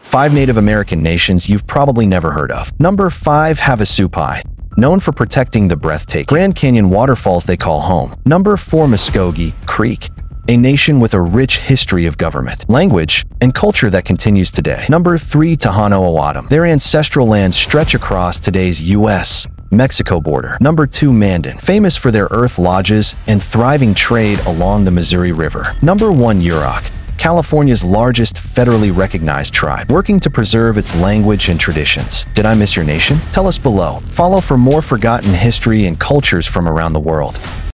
5 Native American nations you've probably never heard of. Number 5. Havasupai, known for protecting the breathtaking Grand Canyon waterfalls they call home. Number 4. Muskogee Creek, a nation with a rich history of government, language, and culture that continues today. Number 3. Tohono O'odham. Their ancestral lands stretch across today's U.S.-Mexico border. Number 2. Mandan, famous for their earth lodges and thriving trade along the Missouri River. Number 1. Yurok, California's largest federally recognized tribe, working to preserve its language and traditions. Did I miss your nation? Tell us below. Follow for more forgotten history and cultures from around the world.